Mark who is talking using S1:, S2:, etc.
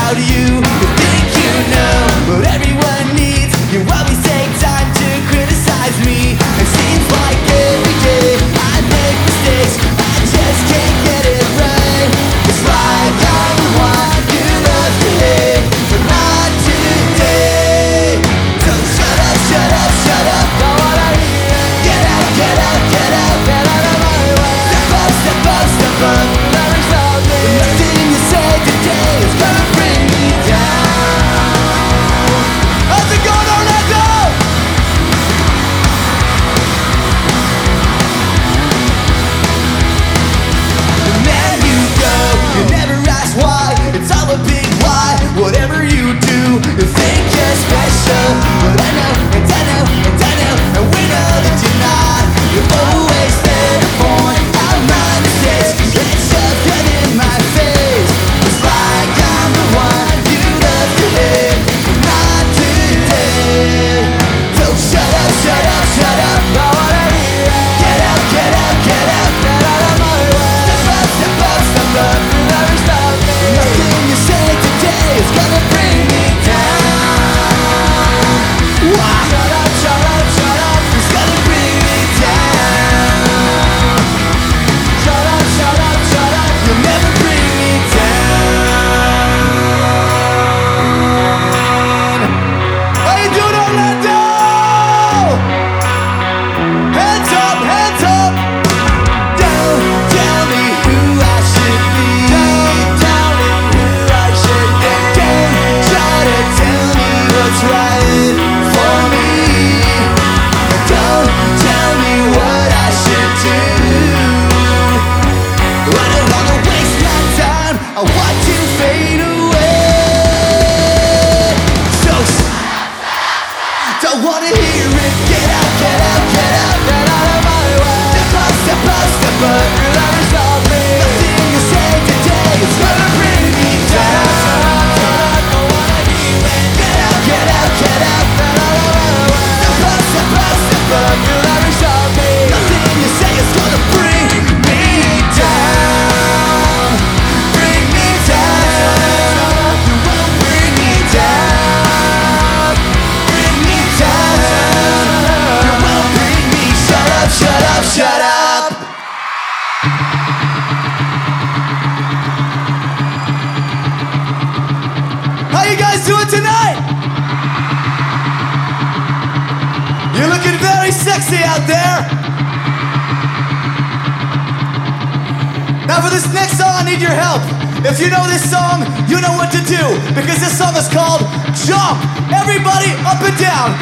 S1: about you. You think you know what everyone needs. You always take time to criticize me. It seems like every day I make mistakes, I just can't get it right. It's like I'm the one you love to hate, but not today. So shut up, shut up, shut up. Don't wanna hear it. Get out, get out, get out, get out of my way. Step up, step up, step up. Never stop me. Nothing you say today is gonna bring me down. How's it going, Orlando? The man you go, you never ask why. It's all a big lie. Whatever you do, you think you're special. But I know, and I know, and I know, and we know that you're not. You always there to point out my mistakes and shove it in my face. It's like I'm the one you love to hate, but not today. So shut up, shut up, shut up. I wanna hear it. Get out, get out, get out, get out of my way. Step up, step up, step up. You never stop me. Nothing you say today is gonna bring me down. Wow. Shut up, shut up, shut up. It's gonna bring me down. Shut up, shut up, shut up. You'll never bring me down. How you doing, Orlando? Hands up, hands up. Don't tell me who I should be. Don't tell me who I should be. Don't try to tell me what's right for me. Don't tell me what I should do. I don't wanna waste my time. I want to fade away. So don't wanna hear it. Get out, get out, get out, get out of my way. Step up, step up, step up. You'll never stop me. Nothing you say today is gonna bring me down. Don't wanna hear it. Get out, get out, get out, get out of my way. Step up, step up, step up. You'll never stop me. Nothing you say is gonna bring me down. Bring me down. You won't bring me down. Bring me down. You won't bring me. Shut up, shut up, shut up. How you guys doing tonight? You're looking very sexy out there. Now for this next song, I need your help. If you know this song, you know what to do, because this song is called Jump. Everybody up and down.